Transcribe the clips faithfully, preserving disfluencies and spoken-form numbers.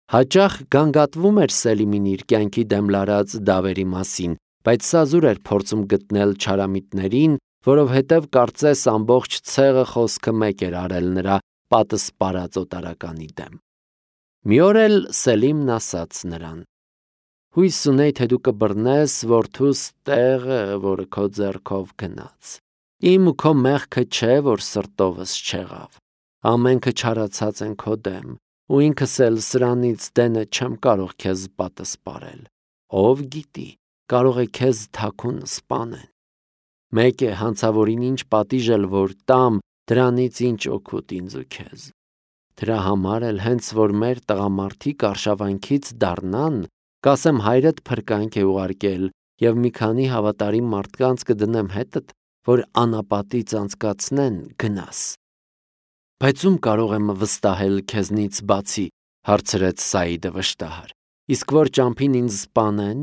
Հաճախ գանգատվում էր Սելիմին իր կյանքի դեմ լարած դավերի մասին, բայց սա զուր էր փորձում գտնել չարամիտներին, որովհետև կարծես ամբողջ ցեղը խոսքը մեկ էր արել նրա պատսպարած օտարականի դեմ։ Մի օր էլ Սելիմն ասաց նրան. «Հույս ունեի, թե դու կբռնես որդուս տեղը, որը քո ձեռքով գնաց։ Իմ ու քո մեղքը չէ, որ սրտովս չեղավ։ Ամենքը չարացած են քո դեմ, ու ինքս էլ սրանից դենը չեմ կարող քեզ պատսպարել։ Ով գիտի, կարող է քեզ թաքուն սպանեն։ Մեկ է հանցավորին ինչ պատիժ էլ որ տամ, դրանից ինչ օգուտ ինձ ու քեզ։ Դրա համար էլ հենց որ մեր տղամարդիկ արշավանքից դառնան, կասեմ հայրդ փրկանք է ուղարկել և մի քանի հավատարիմ մարդկանց կդնեմ հետդ, որ անապատից անցկացնեն, գնաս։ Բայց ում կարող եմ վստահել քեզնից բացի, հարցրեց Սաիդը վշտահար, իսկ որ ճամփին ինձ սպանեն։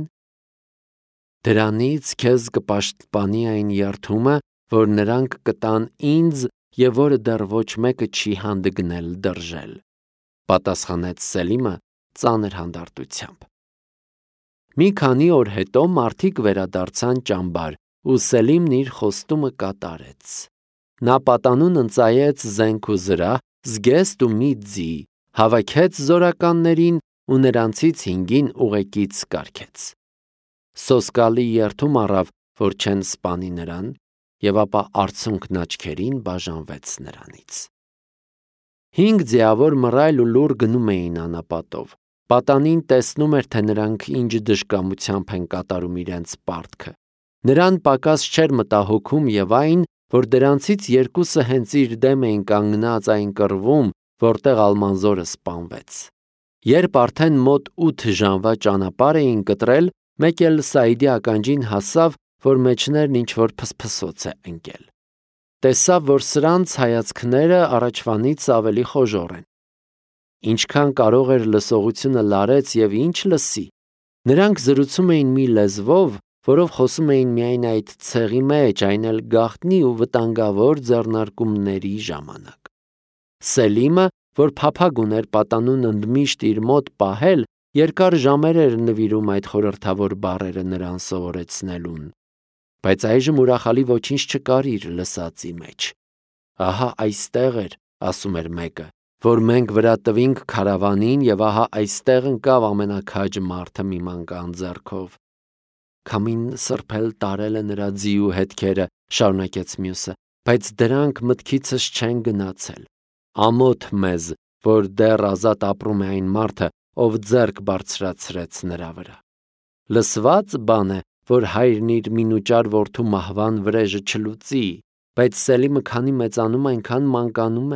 Դրանից քեզ կպաշտպանի այն երդումը, որ նրանք կտան ինձ և որը դեռ ոչ մեկը չի հանդգնել դրժել, պատասխանեց Սելիմը ծանր հանդարտությամբ։ Մի քանի օր հետո մարդիկ վերադարձան ճամբար, ու Սելիմն իր խոստումը կատարեց։ Նա պատանուն ընծայեց զենք ու զրահ, զգեստ ու մի ձի, հավաքեց զորականներին ու նրանցից հինգին ուղեկից կարգեց։ Սոսկալի երդում առավ, որ չեն սպանի նրան, և ապա արցունքն աչքերին բաժանվեց նրանից։ Հինգ ձիավոր մռայլ ու լուռ գնում էին անապատով։ Պատանին տեսնում էր, թե նրանք ինչ դժկամությամբ են կատարում իրենց պարտքը։ Նրան պակաս չէր մտահոգում և այն, որ դրանցից երկուսը հենց իր դեմ էին կանգնած այն կռվում, որտեղ Ալմանզորը սպանվեց։ Երբ արդեն մոտ ութ ժամվա ճանապարհ էին կտրել, մեկ էլ Սաիդի ականջին հասավ, որ մեջներն ինչ-որ փսփսոց է ընկել։ Տեսավ, որ սրանց հայացքները առաջվանից ավելի խոժոռ են։ Ինչքան կարող էր լսողությունը լարեց և ինչ լսի։ Նրանք զրուցում էին մի լեզվով, որով խոսում էին միայն այդ ցեղի մեջ, այն էլ գաղտնի ու վտանգավոր ձեռնարկումների ժամանակ։ Սելիմը, որ փափագ ուներ պատանուն ընդմիշտ իր մոտ պահել, երկար ժամեր էր նվիրում այդ խորհրդավոր բառերը նրան սովորեցնելուն, բայց այժմ ուրախալի ոչինչ չկար իր լսածի մեջ։ Ահա այստեղ էր, ասում էր մեկը, որ մենք վրա տվինք քարավանին, և ահա այստեղ ընկավ ամենաքաջ մարդը մի մանկան ձեռքով։ Քամին սրբել տարել է նրա ձիու հետքերը, շարունակեց մյուսը, բայց դրանք մտքիցս չեն գնացել։ Ամոթ մեզ, որ դեռ ազատ ապրում է այն մարդը, ով ձեռք բարձրացրեց նրա վրա։ Լսված բան է, որ հայրն իր մինուճար որդու մահվան վրեժը չլուծի, բայց Սելիմը քանի մեծանում, այնքան մանկանում է։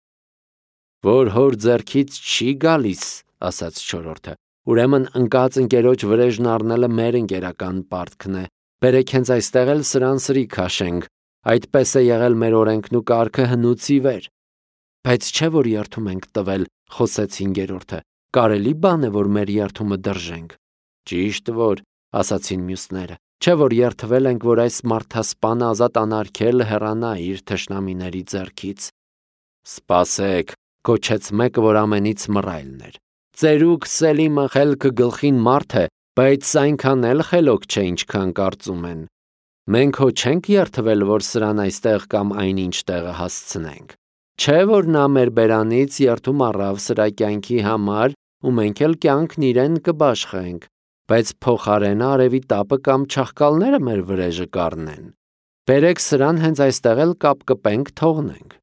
Որ հոր ձեռքից չի գալիս, ասաց չորրորդը, ուրեմն ընկած ընկերոջ վրեժն առնելը մեր ընկերական պարտքն է։ Բերեք հենց այստեղ էլ սրան սրի քաշենք, այդպես է եղել մեր օրենքն ու կարգը հնուց ի վեր։ Բայց չէ որ երդում ենք տվել, խոսեց հինգերորդը, կարելի բան է, որ մեր երդումը դրժենք։ Ճիշտ որ, ասացին մյուսները, չէ որ երդվել ենք, որ այս մարդասպանը ազատ անարգել հեռանա իր թշնամիների ձեռքից։ Սպասեք, կոչեց մեկը, որ ամենից մռայլն էր։ Ծերուկ Սելիմը խելքը գլխին մարդ է, բայց այնքան էլ խելոք չէ, ինչքան կարծում են։ Մենք հո չենք երդվել, որ սրան այստեղ կամ այնինչ տեղը հասցնենք։ Չէ որ նա մեր բերանից երդում առավ սրա կյանքի համար, ու մենք էլ կյանքն իրեն կբաշխենք, բայց փոխարենը արևի տապը կամ չաղկալները մեր վրեժը կառնեն։ Բերեք սրան հենց այստեղ էլ կապ կպենք թողնենք։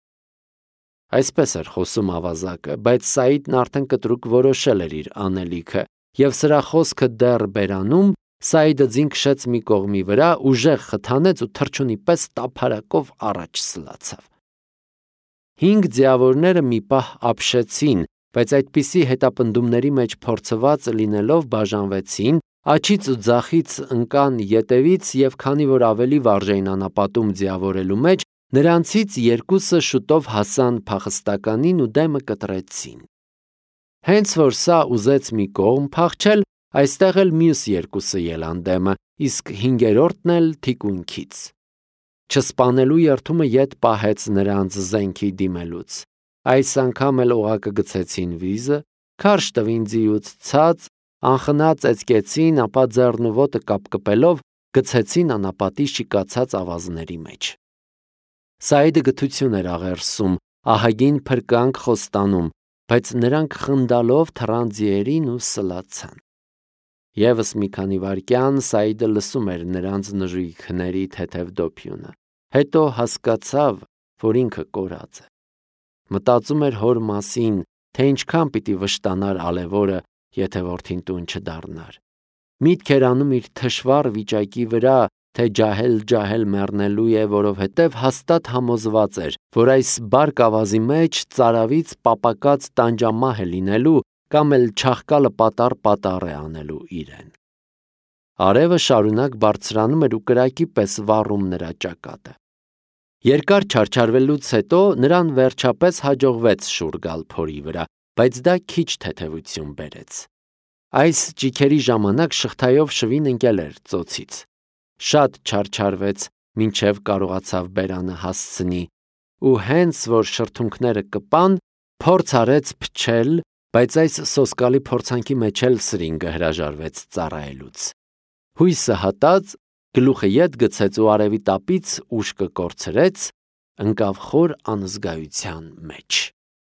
Այսպես էր խոսում ավազակը, բայց Սաիդն արդեն կտրուկ որոշել էր իր անելիքը, և սրա խոսքը դեռ բերանում, Սաիդը ձին քշեց մի կողմի վրա, ուժեղ խթանեց ու թռչունի պես տափարակով առաջ սլացավ։ Հինգ ձիավորները մի պահ ապշեցին, բայց այդպիսի հետապնդումների մեջ փորձված լինելով բաժանվեցին, աջից ու ձախից ընկան ետևից և քանի որ ավելի վարժ էին անապատում ձիավորելու մեջ, նրանցից երկուսը շուտով հասան փախստականին ու դեմը կտրեցին։ Հենց որ սա ուզեց մի կողմ փախչել, այստեղ էլ մյուս երկուսը ելան դեմը, իսկ հինգերորդն էլ թիկունքից։ Չսպանելու երդումը ետ պահեց նրանց զենքի դիմելուց։ Այս անգամ էլ օղակը գցեցին վիզը, քարշ տվին ձիուց ցած, անխնած էծկեցին, ապա ձեռն ու ոտը կապկպելով գցեցին անապատի շիկացած ավազների մեջ։ Սայիդը գթություն էր աղերսում, ահագին փրկանք խոստանում, բայց նրանք խնդալով թռան ձիերին ու սլացան։ Եվս մի քանի վայրկյան Սայիդը լսում էր նրանց նժույգների թեթև դոփյունը, հետո հասկացավ, որ ինքը կորած է։ Մտածում էր հոր մասին, թե ինչքան պիտի վշտանար ալևորը, եթե որդին տուն չդառնար։ Միտք էր անում իր թշվառ վիճակի վրա, թե ջահել-ջահել մեռնելու է, որովհետև հաստատ համոզված էր, որ այս բարք ավազի մեջ ծարավից պապակած տանջամահ է լինելու կամ էլ չաղկալը պատառ-պատառ է անելու իրեն։ Արևը շարունակ բարձրանում էր ու կրակի պես վառում նրա ճակատը։ Երկար չարչարվելուց հետո նրան վերջապես հաջողվեց շուռ գալ փորի վրա, բայց դա քիչ թեթևություն բերեց։ Այս ճիքերի ժամանակ շղթայով շվին ընկել էր ծոցից։ Շատ չարչարվեց, մինչև կարողացավ բերանը հասցնի, ու հենց որ շրթունքները կպան, փորձ արեց փչել, բայց այս սոսկալի փորձանքի մեջ էլ սրինգը հրաժարվեց ծառայելուց։ Հույսը հատած, գլուխը ետ գցեց ու արևի տապից ուշքը կորցրեց, ընկավ խոր անզգայության մեջ։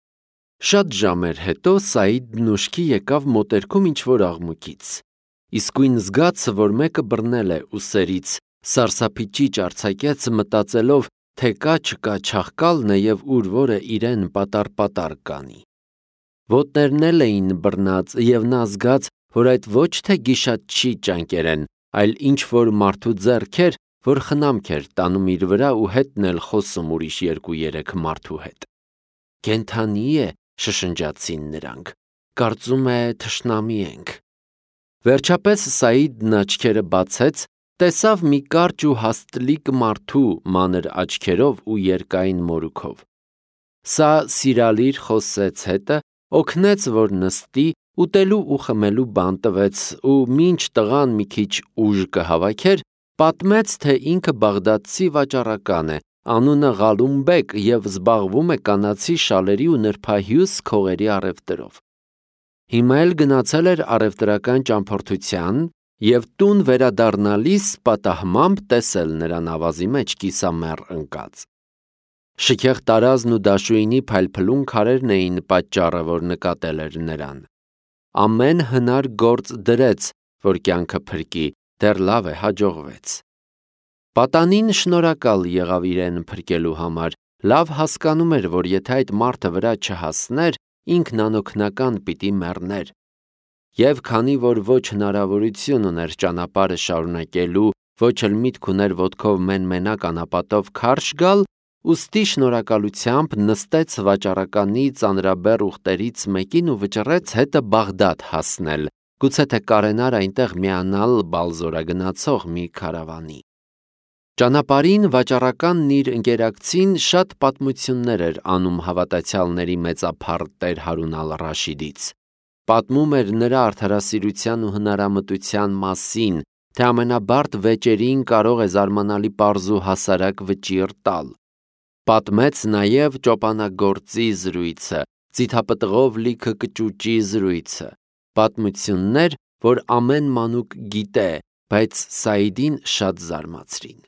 Շատ ժամեր հետո Սայիդն ուշքի եկավ մոտերքում ինչ-որ աղմուկից։ Իսկույն զգաց, որ մեկը բռնել է ուսերից, սարսափիճիճ արձակեց, մտածելով, թե կա չկա չաղկալն է և ուր որը իրեն պատառ-պատառ կանի։ Ոտներն էլ էին բռնած, և նա զգաց, որ այդ ոչ թե գիշատչի ճանկեր են, այլ ինչ-որ մարդու ձեռքեր, որ խնամք էր տանում իր վրա ու հետն էլ խոսում ուրիշ երկու-երեք մարդու հետ։ Կենդանի է, շշնջացին նրանք, կարծում է թշնամի ենք։ Վերջապես Սայիդն աչքերը բացեց, տեսավ մի կարճ ու հաստլիկ մարդու մանր աչքերով ու երկայն մորուքով։ Սա սիրալիր խոսեց հետը, օգնեց, որ նստի, ուտելու ու խմելու բան տվեց ու մինչ տղան մի քիչ ուժ կհավաքեր, պատմեց, թե ինքը բաղդադցի վաճառական է, անունը Ղալումբեկ և զբաղվում է կանացի շալերի ու նրբահյուս քողերի առևտրով։ Հիմա էլ գնացել էր առևտրական ճամփորդության և տուն վերադառնալիս պատահմամբ տեսել նրան ավազի մեջ կիսամեռ ընկած։ Շքեղ տարազն ու դաշույնի փայլփլուն քարերն էին պատճառը, որ նկատել էր նրան։ Ամեն հնար գործ դրեց, որ կյանքը փրկի, դեռ լավ է հաջողվեց։ Պատանին շնորհակալ եղավ իրեն փրկելու համար, լավ հասկանում էր, որ եթե այդ մարդը վրա չհասներ, ինքն անօգնական պիտի մեռներ։ Եվ քանի որ ոչ հնարավորություն ուներ ճանապարհը շարունակելու, ոչ էլ միտք ուներ ոտքով մեն-մենակ անապատով քարշ գալ, ուստի շնորհակալությամբ նստեց վաճառականի ծանրաբեռ ուղտերից մեկին ու վճռեց հետը Բաղդադ հասնել, գուցե թե կարենար այնտեղ միանալ բալզորագնացող մի քարավանի։ Ճանապարհին վաճառականն իր ընկերակցին շատ պատմություններ էր անում հավատացյալների մեծափառ տեր Հարուն ալ-Ռաշիդից։ Պատմում էր նրա արդարասիրության ու հնարամտության մասին, թե ամենաբարդ վեճերին կարող է զարմանալի պարզ ու հասարակ վճիռ տալ։ Պատմեց նաև ճոպանագործի զրույցը, ձիթապտղով լիքը կճուճի զրույցը, պատմություններ, որ ամեն մանուկ գիտե, բայց Սայիդին շատ զարմացրին։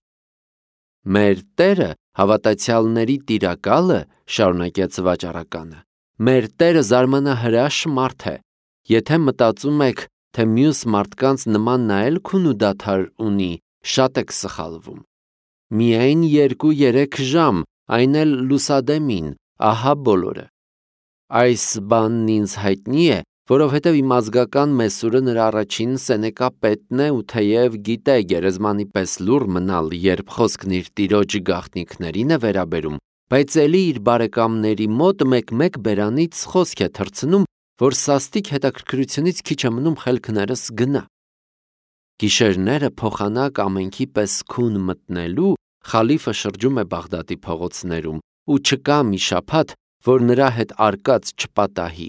Մեր Տերը հավատացյալների տիրակալը, շարունակեց վաճառականը, մեր Տերը զարմանահրաշ մարդ է։ Եթե մտածում եք, թե մյուս մարդկանց նման նա էլ քուն ու դադար ունի, շատ եք սխալվում։ Միայն երկու-երեք ժամ, այն էլ լուսադեմին, ահա բոլորը։ Այս բանն ինձ հայտնի է, որովհետև իմ ազգական մեսուրը նրա առաջին սենեկապետն է ու թեև գիտե գերեզմանի պես լուռ մնալ, երբ խոսքն իր տիրոջ գաղտնիքներին է վերաբերում, բայց էլի իր բարեկամների մոտ մեկ-մեկ բերանից խոսք է թռցնում, որ սաստիկ հետաքրքրությունից քիչ է մնում խելքներս գնա։ Գիշերները փոխանակ ամենքի պես քուն մտնելու, խալիֆը շրջում է Բաղդադի փողոցներում ու չկա մի շաբաթ, որ նրա հետ արկած չպատահի։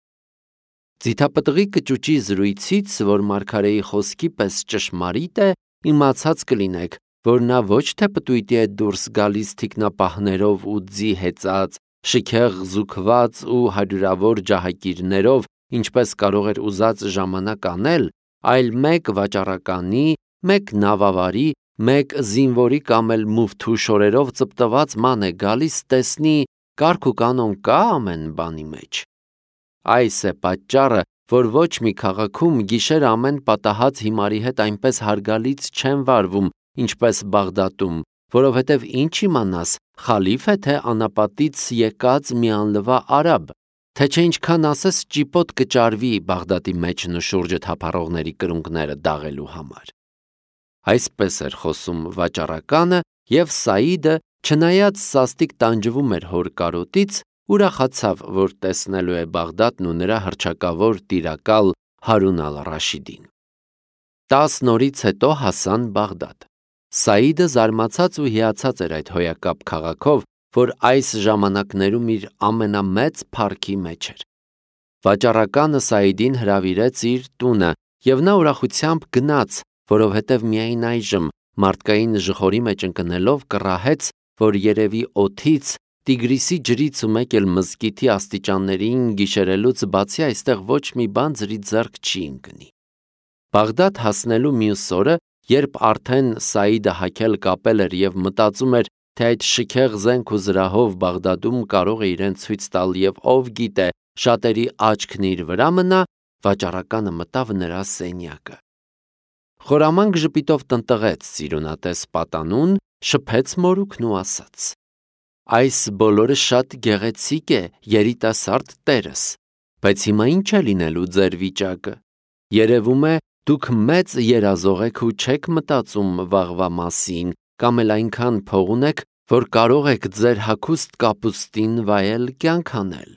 Ձիթապտղի կճուճի զրույցից, որ մարգարեի խոսքի պես ճշմարիտ է, իմացած կլինեք, որ նա ոչ թե պտույտի է դուրս գալիս թիկնապահներով ու ձի հեծած, շքեղ զուգված ու հարյուրավոր ջահակիրներով, ինչպես կարող էր ուզած ժամանակ անել, այլ մեկ վաճառականի, մեկ նավավարի, մեկ զինվորի կամ էլ մուֆթու շորերով ծպտված ման է գալիս, տեսնի կարգ ու կանոն կա ամեն բանի մեջ։ Այս է պատճառը, որ ոչ մի քաղաքում գիշեր ամեն պատահած հիմարի հետ այնպես հարգալից չեն վարվում, ինչպես Բաղդադում, որովհետև ինչ իմանաս, խալիֆ է թե անապատից եկած մի անլվա արաբ, թե չէ ինչքան ասես ճիպոտ կճարվի Բաղդադի մեջն ու շուրջը թափառողների կրունկները դաղելու համար։ Այսպես էր խոսում վաճառականը, և Սաիդը, չնայած սաստիկ տանջվում էր հոր կարոտից, ուրախացավ, որ տեսնելու է Բաղդադն ու նրա հռչակավոր տիրակալ Հարուն ալ-Ռաշիդին։ Տասն օրից հետո հասան Բաղդադ։ Սաիդը զարմացած ու հիացած էր այդ հոյակապ քաղաքով, որ այս ժամանակներում իր ամենամեծ փառքի մեջ էր։ Վաճառականը Սաիդին հրավիրեց իր տունը, և նա ուրախությամբ գնաց, որովհետև միայն այժմ, մարդկային ժխորի մեջ ընկնելով, կռահեց, որ երևի օդից, Տիգրիսի ջրից ու մեկ էլ մզկիթի աստիճաններին գիշերելուց բացի այստեղ ոչ մի բան ձրի ձեռք չի ընկնի։ Բաղդադ հասնելու մյուս օրը, երբ արդեն Սաիդը հագել կապել էր և մտածում էր, թե այդ շքեղ զենք ու զրահով Բաղդադում կարող է իրեն ցույց տալ և ով գիտե, շատերի աչքն իր վրա մնա, վաճառականը մտավ նրա սենյակը։ Խորամանկ ժպիտով տնտղեց ծիրունատես պատանուն, շփեց մորուքն ու ասաց. «Այս բոլորը շատ գեղեցիկ է, երիտասարդ տերս, բայց հիմա ինչ է լինելու ձեր վիճակը։ Երևում է, դուք մեծ երազող եք ու չեք մտածում վաղվա մասին, կամ էլ այնքան փող ունեք, որ կարող եք ձեր հագուստ կապուստին վայել կյանք անել»։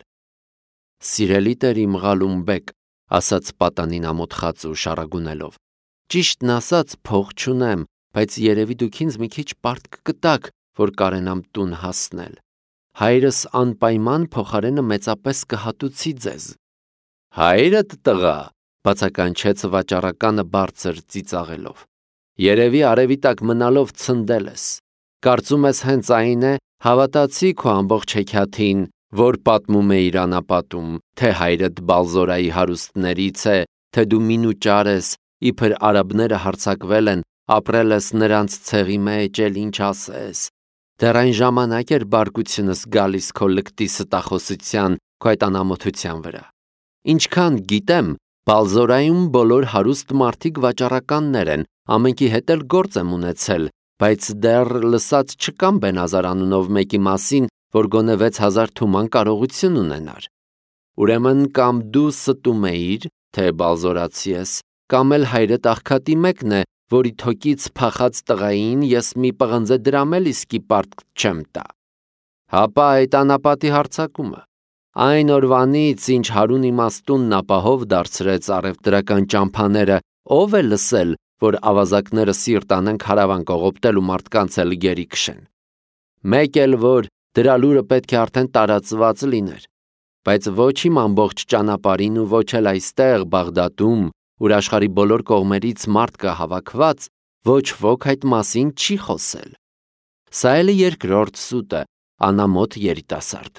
«Սիրելի տեր իմ Ղալումբեկ», ասաց պատանին ամոթխած ու շառագունելով, «ճիշտն ասած փող չունեմ, բայց երևի դուք ինձ մի քիչ պարտք կտաք, որ կարենամ տուն հասնել։ Հայրս անպայման փոխարենը մեծապես կհատուցի ձեզ»։ «Հայրդ, տղա», բացականչեց վաճառականը բարձր ծիծաղելով, «երևի արևի տակ մնալով ցնդել ես։ Կարծում ես հենց այն է, հավատացի քո ամբողջ հեքիաթին, որ պատմում է իր անապատում, թե հայրդ Բալզորայի հարուստներից է, թե դու մինուճար ես, իբր արաբները հարձակվել են, ապրել ես նրանց ցեղի մեջ, էլ ինչ ասես։ Դեռ այն ժամանակ էր բարկությունս գալիս քո լկտի ստախոսության, քո այդ անամոթության վրա։ Ինչքան գիտեմ, Բալզորայում բոլոր հարուստ մարդիկ վաճառականներ են, ամենքի հետ էլ գործ եմ ունեցել, բայց դեռ լսած չկամ Բենազար անունով մեկի մասին, որ գոնե վեց հազար թուման կարողություն ունենար։ Ուրեմն կամ դու ստում էիր, թե բալզորացի ես, կամ էլ հայրդ աղքատի մեկն է, որի թոկից փախած տղային ես մի պղնձե դրամ էլ իսկի պարտք չեմ տա։ Հապա այդ անապատի հարձակումը։ Այն օրվանից, ինչ Հարուն իմաստունն ապահով դարձրեց առևտրական ճամփաները, ով է լսել, որ ավազակները սիրտ անեն քարավան կողոպտել ու մարդկանց էլ գերի քշեն։ Մեկ էլ որ դրա լուրը պետք է արդեն տարածված լիներ, բայց ոչ իմ ամբողջ ճանապարհին ու ոչ էլ այստեղ Բաղդադում, ուր աշխարհի բոլոր կողմերից մարդ կա հավաքված, ոչ ոք այդ մասին չի խոսել։ Սա էլ է երկրորդ սուտը, անամոթ երիտասարդ։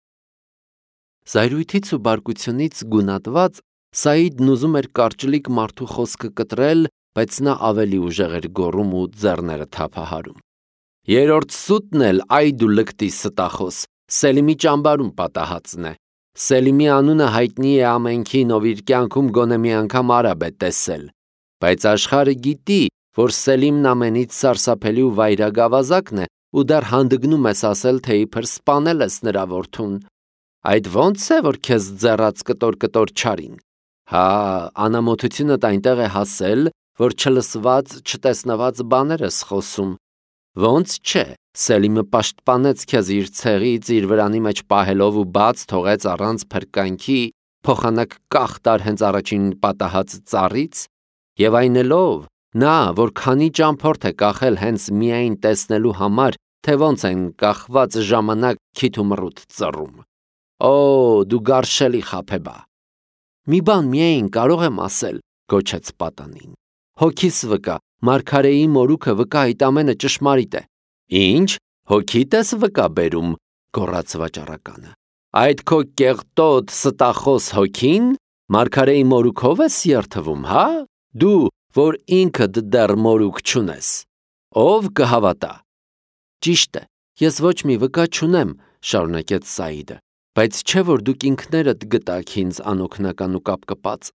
Զայրույթից ու բարկությունից գունատված Սաիդն ուզում էր կարճլիկ մարդու խոսքը կտրել, բայց նա ավելի ուժեղ էր գոռում ու ձեռները թափահարում։ Երրորդ սուտն էլ, այ դու լկտի ստախոս, Սելիմի ճամբարում պատահածն է։ Սելիմի անունը հայտնի է ամենքին, ով իր կյանքում գոնե մի անգամ արաբ է տեսել, բայց աշխարհը գիտի, որ Սելիմն ամենից սարսափելի ու վայրագավազակն է, ու դեռ հանդգնում ես ասել, թե իբր սպանել ես նրա որդուն։ Այդ ո՞նց է, որ քեզ ձեռած կտոր-կտոր չարին։ Հա, անամոթությունդ այնտեղ է հասել, որ չլսված, չտեսնված բաներ ես խոսում։ Ոնց չէ, Սելիմը պաշտպանեց քեզ իր ցեղից, իր վրանի մեջ պահելով ու բաց թողեց առանց փրկանքի, փոխանակ կախ տար հենց առաջին պատահած ծառից, եւ այնելով նա, որ քանի ճամփորդ է կախել հենց միայն տեսնելու համար, թե ոնց են կախված ժամանակ քիթ ու մռութ ծռում։ Օ, դու գարշելի խաբեբա։ Մի բան միայն կարող եմ ասել, գոչեց պատանին։ Հոգիս վկա, Մարգարեի մորուքը վկա այդ ամենը ճշմարիտ է։ Ինչ, հոգիդ ես վկա բերում, գոռաց վաճառականը։ Այդ քո կեղտոտ ստախոս հոգին, Մարգարեի մորուքով ես երթվում, հա? Դու, որ ինքդ դեռ մորուք չունես, ով կհավատա։ Ճիշտ է, ես ոչ մի վկա չունեմ, շարունակեց Սաիդը, բայց չէ որ դուք ինքներդ գտաք ինձ անօգնական ու կապկպած։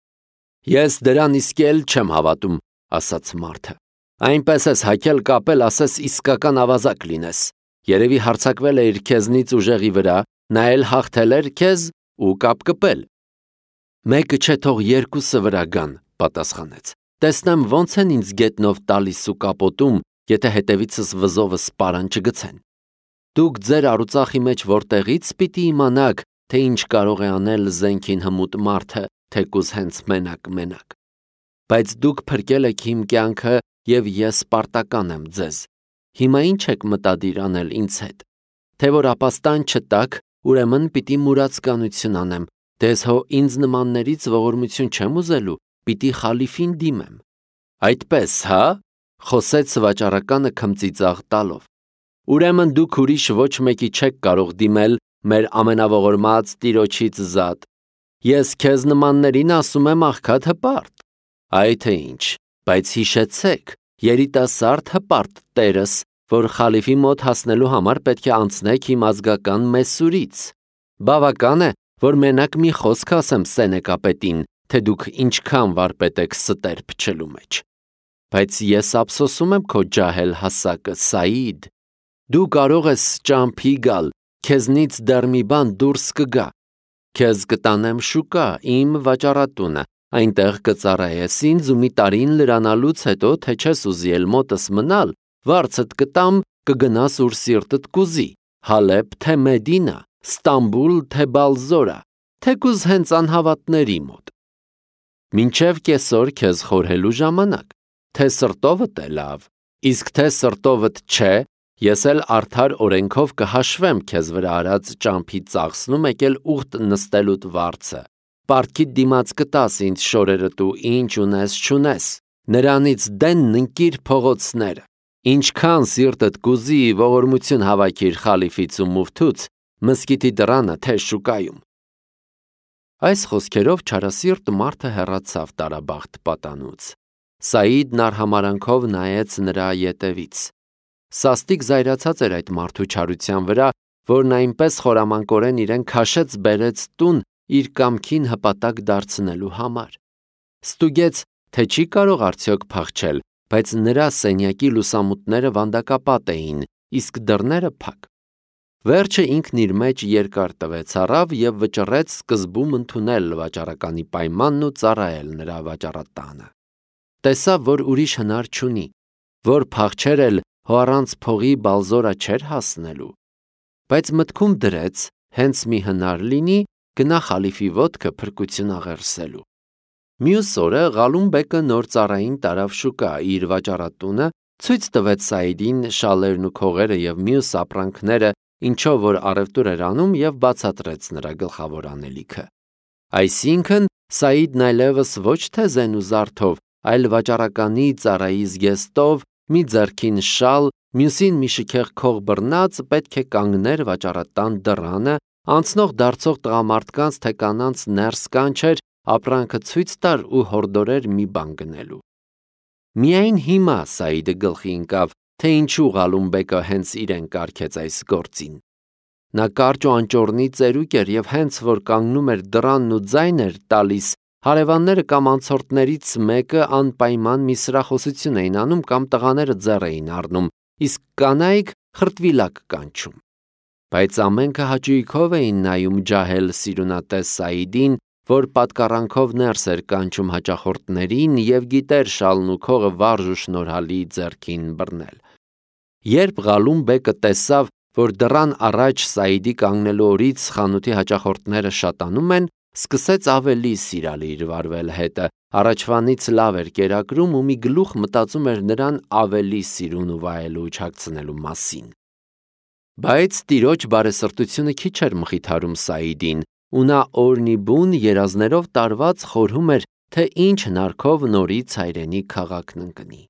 Ես դրան իսկ էլ չեմ հավատում, ասաց մարդը։ Այնպես ես հակել կապել, ասես իսկական ավազակ լինես։ Երևի հարձակվել էիր քեզնից ուժեղի վրա, նա էլ հաղթել էր քեզ ու կապկպել։ Մեկը չէ թող երկուսը վրա գան, պատասխանեց։ Տեսնեմ ոնց են ինձ գետնով տալիս ու կապոտում, եթե հետևիցս վզովը սպարան չգցեն։ Դուք ձեր առուծախի մեջ որտեղից պիտի իմանաք, թե ինչ կարող է անել զենքին հմուտ մարդը, թեկուզ հենց մենակ-մենակ։ Բայց դուք փրկել եք իմ կյանքը և ես պարտական եմ ձեզ։ Հիմա ինչ եք մտադիր անել ինձ հետ։ Թե որ ապաստան չտաք, ուրեմն պիտի մուրացկանություն անեմ, դες հո ինձ նմաններից ողորմություն չեմ ուզելու, պիտի խալիֆին դիմեմ։ Այդպես, հա, խոսեց վաճառականը քմծիծաղ տալով։ Ուրեմն դուք ուրիշ ոչ մեկի չեք կարող դիմել մեր ամենավորմած տիրոջից զատ։ Ես քեզ նմաններին ասում եմ աղքատ հպարտ։ Այ թե ինչ, բայց հիշեցեք, երիտասարդ հպարտ տերս, որ խալիֆի մոտ հասնելու համար պետք է անցնեք իմ ազգական մեսուրից։ Բավական է, որ մենակ մի խոսք ասեմ Սենեկապետին, թե դուք ինչքան վարպետ եք ստեր փչելու մեջ։ Բայց ես ափսոսում եմ քո ջահել հասակը, Սաիդ։ Դու կարող ես ճամփի գալ, քեզնից դեռ մի բան դուրս կգա։ Քեզ կտանեմ շուկա, իմ վաճառատունը, այնտեղ կծառայես ինձ ու մի տարին լրանալուց հետո, թե չես ուզի էլ մոտս մնալ, վարձդ կտամ, կգնաս ուր սիրտդ կուզի, Հալեբ թե Մեդինա, Ստամբուլ թե Բալզորա, թեկուզ հենց անհավատների մոտ։ Մինչև կեսօր քեզ խորհելու ժամանակ, թե սրտովդ է լավ, իսկ թե սրտովդ չէ, ես էլ արդար օրենքով կհաշվեմ քեզ վրա արած ճամփի ծախսն ու մեկ էլ ուխտ նստելուդ վարձը։ Պարտքիդ դիմաց կտաս ինձ շորերդ ու ինչ ունես չունես, նրանից դենն ընկիր փողոցները, ինչքան սիրտդ կուզի ողորմություն հավաքիր խալիֆից ու մուֆթուց, մզկիթի դռանը թե շուկայում։ Այս խոսքերով չարասիրտ մարդը հեռացավ տարաբախտ պատանուց։ Սաիդն արհամարանքով նայեց նրա ետևից։ Սաստիկ զայրացած էր այդ մարդու չարության վրա, որն այնպես խորամանկորեն իրեն քաշեց բերեց տուն իր կամքին հպատակ դարձնելու համար։ Ստուգեց, թե չի կարող արդյոք փախչել, բայց նրա սենյակի լուսամուտները վանդակապատ էին, իսկ դռները փակ։ Վերջը ինքն իր մեջ երկար տվեց առավ և վճռեց սկզբում ընդունել վաճառականի պայմանն ու ծառայել նրա վաճառատանը։ Տեսավ, որ ուրիշ հնար չունի, որ փախչեր էլ հո առանց փողի Բալզորա չէր հասնելու, բայց մտքում դրեց, հենց մի հնար լինի, գնա խալիֆի ոտքը փրկություն աղերսելու։ Մյուս օրը Ղալում-բեկը նոր ծառային տարավ շուկա իր վաճառատունը, ցույց տվեց Սաիդին շալերն ու քողերը և մյուս ապրանքները, ինչով որ առևտուր էր անում և բացատրեց նրա գլխավոր անելիքը։ Այսինքն Սաիդն այլևս ոչ թե զեն ու զարդով, այլ վաճառականի ծառայի զգեստով, մի ձեռքին շալ, մյուսին մի շքեղ քող բռնած պետք է կանգներ վաճառատան դռանը, անցնող դարձող տղամարդկանց թե կանանց ներս կանչեր, ապրանքը ցույց տար ու հորդորեր մի բան գնելու։ Միայն հիմա Սաիդը գլխի ընկավ, թե ինչու Ղալում-բեկը հենց իրեն կարգեց այս գործին։ Նա կարճ ու անճոռնի ծերուկ էր և հենց որ կանգնում էր դռանն ու ձայն էր տալիս, հարևանները կամ անցորդներից մեկը անպայման մի սրախոսություն էին անում կամ տղաները ձեռ էին առնում, իսկ կանայք խրտվիլակ կանչում։ Բայց ամենքը հաճույքով էին նայում ջահել սիրունատես Սաիդին, որ պատկառանքով ներս էր կանչում հաճախորդներին և գիտեր շալն ու քողը վարժ ու շնորհալի ձեռքին բռնել։ Երբ Ղալում-բեկը տեսավ, որ դռան առաջ Սաիդի կանգնելու օրից խանութի հաճախորդները շատանում են, սկսեց ավելի սիրալիր վարվել հետը, առաջվանից լավ էր կերակրում ու մի գլուխ մտածում էր նրան ավելի սիրուն ու վայելու չհագցնելու մասին։ Բայց տիրոջ բարեսրտությունը քիչ էր մխիթարում Սաիդին, ու նա օրնիբուն երազներով տարված խորհում էր, թե ինչ հնարքով նորից հայրենի քաղաքն ընկնի։